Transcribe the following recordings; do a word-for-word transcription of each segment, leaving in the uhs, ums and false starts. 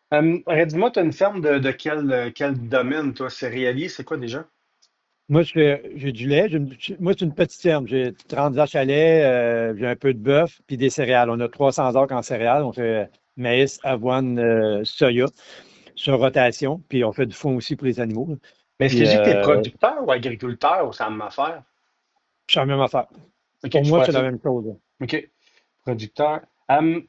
Euh, dis-moi, tu as une ferme de, de quel, euh, quel domaine, toi? Céréalier, c'est quoi déjà? Moi, je fais, j'ai du lait. J'ai une- moi, c'est une petite ferme. J'ai trente vaches à lait, euh, j'ai un peu de bœuf, puis des céréales. On a trois cents acres en céréales. On fait maïs, avoine, euh, soya sur rotation. Puis on fait du fond aussi pour les animaux, là. Mais est-ce que Puis, je dis que tu es euh, producteur ou agriculteur ou c'est la même affaire? c'est la même affaire. OK, Pour je moi, c'est la pensais. même chose, là. OK, producteur. Euh,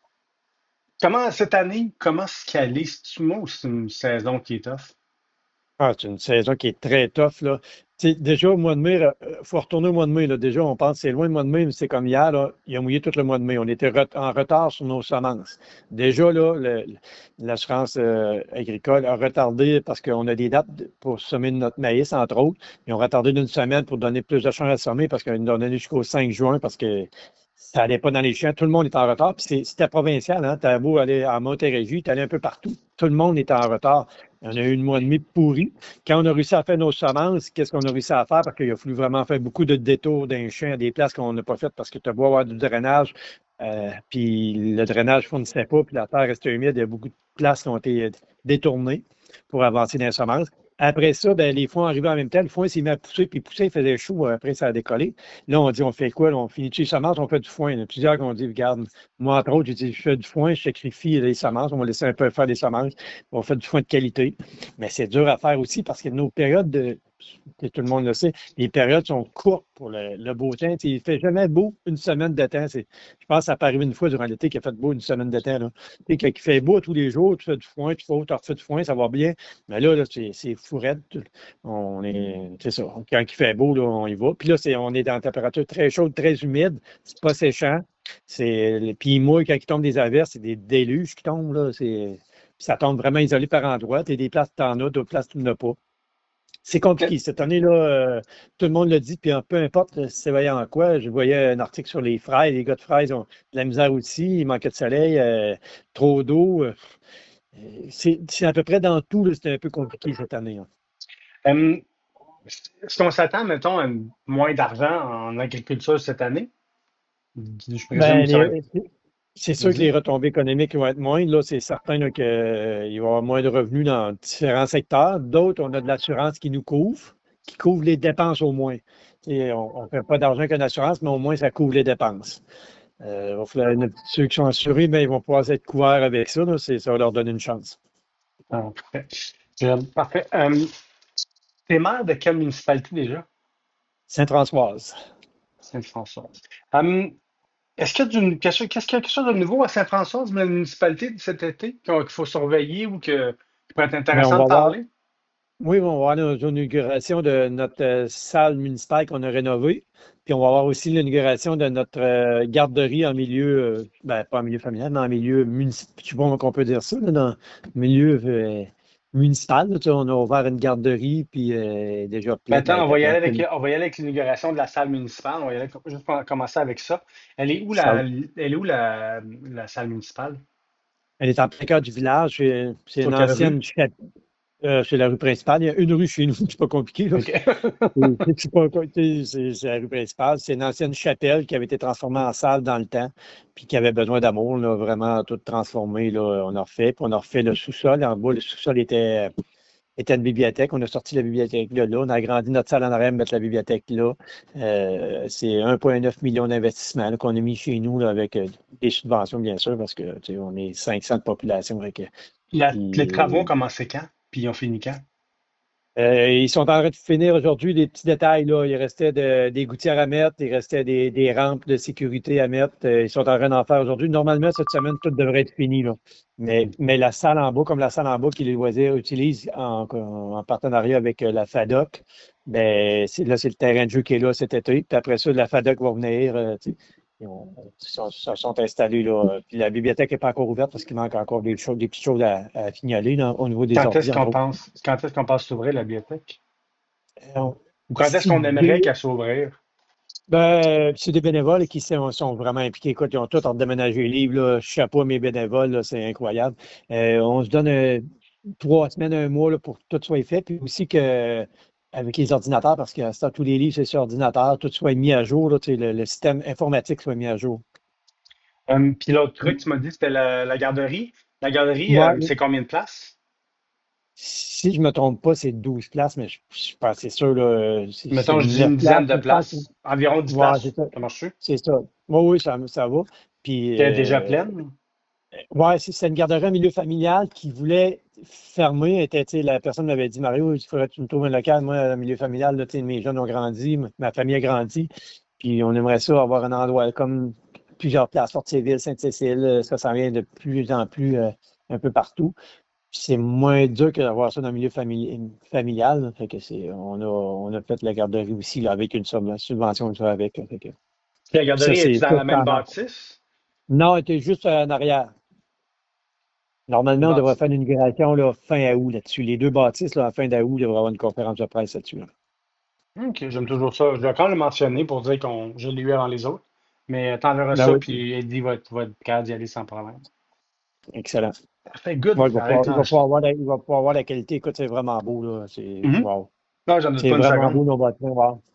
comment, cette année, comment se caler? C'est-tu moi ou c'est une saison qui est tough? Ah, c'est une saison qui est très tough, là. Tu sais, déjà, au mois de mai, il faut retourner au mois de mai, là. Déjà, on pense que c'est loin le mois de mai, mais c'est comme hier, là. Il a mouillé tout le mois de mai. On était ret- en retard sur nos semences. Déjà, là, le- l'assurance euh, agricole a retardé parce qu'on a des dates pour semer notre maïs, entre autres. Ils ont retardé d'une semaine pour donner plus de chances à semer parce qu'ils nous ont donné jusqu'au cinq juin parce que ça n'allait pas dans les champs. Tout le monde est en retard. Puis c'est- c'était provincial, hein. T'as beau aller à Montérégie, t'allais un peu partout. Tout le monde est en retard. On a eu une mois et demi pourri. Quand on a réussi à faire nos semences, qu'est-ce qu'on a réussi à faire? Parce qu'il a fallu vraiment faire beaucoup de détours d'un champ à des places qu'on n'a pas faites parce que tu as beau avoir du drainage, euh, puis le drainage ne fournissait pas, puis la terre restait humide. Il y a beaucoup de places qui ont été détournées pour avancer dans les semences. Après ça, ben, les foins arrivaient en même temps. Le foin s'est mis à pousser, puis pousser, il faisait chaud. euh, Après, ça a décollé. Là, on dit, on fait quoi? Là, on finit les semences, on fait du foin. Il y en a plusieurs qui ont dit, regarde, moi, entre autres, j'ai dit, je fais du foin, je sacrifie les semences. On va laisser un peu faire des semences. On fait du foin de qualité. Mais c'est dur à faire aussi parce que nos périodes de, que tout le monde le sait, les périodes sont courtes pour le, le beau temps. Tu sais, il ne fait jamais beau une semaine de temps. C'est- je pense que ça peut arriver une fois durant l'été qu'il a fait beau une semaine de temps, là. Tu sais, quand il fait beau tous les jours, tu fais du foin, tu fais, tu refais du foin, ça va bien. Mais là, là c'est c'est fou raide. On est, c'est ça. Quand il fait beau, là, on y va. Puis là, c'est, on est dans une température très chaude, très humide. C'est pas séchant. C'est, puis moi, quand il tombe des averses, c'est des déluges qui tombent, là. C'est, puis ça tombe vraiment isolé par endroits. Tu as des places, tu en as, d'autres places, tu n'en as pas. C'est compliqué. Cette année-là, euh, tout le monde le dit, puis euh, peu importe euh, si c'est voyant en quoi. Je voyais un article sur les fraises. Les gars de fraises ont de la misère aussi. Il manquait de soleil, euh, trop d'eau. euh, c'est c'est à peu près dans tout, là, c'était un peu compliqué cette année, hein. Euh, est-ce qu'on s'attend, mettons, à moins d'argent en agriculture cette année? Je présume Ben, que ça va être. les- c'est sûr que les Vas-y. retombées économiques vont être moindres. Là, c'est certain là, qu'il va y avoir moins de revenus dans différents secteurs. D'autres, on a de l'assurance qui nous couvre, qui couvre les dépenses au moins. Et on ne fait pas d'argent qu'une assurance, mais au moins ça couvre les dépenses. Euh, il va falloir- ceux qui sont assurés, ben, ils vont pouvoir être couverts avec ça. Là, c'est- ça va leur donner une chance. Ah, parfait. Je- parfait. Euh, t'es maire de quelle municipalité déjà? Sainte-Françoise. Sainte-Françoise. Euh, est-ce qu'il y a du- quelque chose, qu'est-ce qu'il y a quelque chose de nouveau à Sainte-Françoise, la municipalité de cet été, qu'on- qu'il faut surveiller ou que, qui pourrait être Mais on intéressant de va voir. parler? Oui, on va avoir l'inauguration de notre euh, salle municipale qu'on a rénovée. Puis on va avoir aussi l'inauguration de notre euh, garderie en milieu, euh, ben, pas en milieu familial, mais en milieu municipal. Je sais pas comment on peut dire ça, là, dans le milieu euh, municipal. Là, tu sais, on a ouvert une garderie, puis euh, déjà Ben, plein, ben, elle attends, on était va y aller pleine. avec, on va y aller avec l'inauguration de la salle municipale. On va y aller com- juste pour commencer avec ça. Elle est où la, Ça- elle est où la, la salle municipale? Elle est en plein cœur du village. C'est c'est Sur une quelle rue? ancienne chapelle. Euh, c'est la rue principale. Il y a une rue chez nous, c'est pas compliqué, là. OK. C'est c'est pas- c'est- c'est- c'est la rue principale. C'est une ancienne chapelle qui avait été transformée en salle dans le temps, puis qui avait besoin d'amour, là, vraiment tout transformé. Là, on a refait, puis on a refait le sous-sol. En bas, le sous-sol était, était une bibliothèque. On a sorti la bibliothèque de là. On a agrandi notre salle en arrière, mettre la bibliothèque là. Euh, c'est un virgule neuf million d'investissements là, qu'on a mis chez nous là, avec euh, des subventions, bien sûr, parce que tu sais, on est cinq cents de population. Fait que- La- les travaux ont puis, commencé quand? Puis ils ont fini quand? Euh, ils sont en train de finir aujourd'hui des petits détails, là. Il restait de- des gouttières à mettre, il restait des, des rampes de sécurité à mettre. Euh, ils sont en train d'en faire aujourd'hui. Normalement, cette semaine, tout devrait être fini, là. Mais, mais la salle en bas, comme la salle en bas que les loisirs utilisent en, en partenariat avec euh, la FADOC, ben, c'est- là, c'est le terrain de jeu qui est là cet été. Puis après ça, la FADOC va venir. euh, tu sais, ils ont- ils sont, se sont installés là. Puis la bibliothèque n'est pas encore ouverte parce qu'il manque encore des choses, des petites choses à, à signaler là, au niveau des Quand est-ce ordi, qu'on entre autres. pense, quand est-ce qu'on pense s'ouvrir la bibliothèque? Euh, Ou quand est-ce qu'on aimerait si qu'elle s'ouvrir? Ben, c'est des bénévoles qui sont, sont vraiment impliqués. Écoute, ils ont tous déménagé les livres, là. Chapeau à mes bénévoles, là, c'est incroyable. Euh, on se donne euh, trois semaines, un mois là, pour que tout soit fait. Puis aussi que avec les ordinateurs, parce que ça, tous les livres, c'est sur ordinateur, tout soit mis à jour, là, tu sais, le, le système informatique soit mis à jour. Euh, puis l'autre truc, tu m'as dit, c'était la, la garderie. La galerie, Moi, euh, c'est combien de places? si je me trompe pas, c'est douze places, mais je, je suis pas assez sûr, là, c'est c'est Mettons, je dis neuf une places, dizaine de mais je pense que, places. Environ dix ouais, c'est places. ça. Ça marche-tu? C'est ça. Oui, oui, ça, ça va. Puis, Qui est déjà euh, pleine? ouais, c'est c'est une garderie en milieu familial qui voulait fermer. Était, tu sais, la personne m'avait dit, Mario, il faudrait que tu me trouves un local. Moi, en milieu familial, là, tu sais, mes jeunes ont grandi, ma ma famille a grandi. Puis, on aimerait ça avoir un endroit comme plusieurs places, Fortierville, Sainte-Cécile, euh, ça s'en vient de plus en plus euh, un peu partout. Puis c'est moins dur que d'avoir ça dans le milieu famili- familial. Là. Fait que c'est, on a, on a fait la garderie aussi là, avec une somme- subvention ça avec. Là. Fait que, Puis la puis ça, garderie, c'est est-tu dans ça, la c'est même en marche. bâtisse? Non, elle était juste en arrière. Une Normalement, on devrait bâtisse. faire une inauguration là, fin août là-dessus. Les deux bâtisses, là, à fin d'août, il devrait y avoir une conférence de presse là-dessus. Là. OK, j'aime toujours ça. Je vais quand même le mentionner pour dire qu'on je l'ai eu avant les autres. Mais t'enverras Ben ça, oui, puis Eddie va être, va être capable d'y aller sans problème. excellent. Parfait, good. Ouais, il va pouvoir, il va Arrête. pouvoir avoir la, il va pouvoir avoir la qualité. Écoute, c'est vraiment beau. Là. C'est, Mhm. wow. Non, j'en doute C'est pas une vraiment seconde. beau, nos bâtiments. Wow.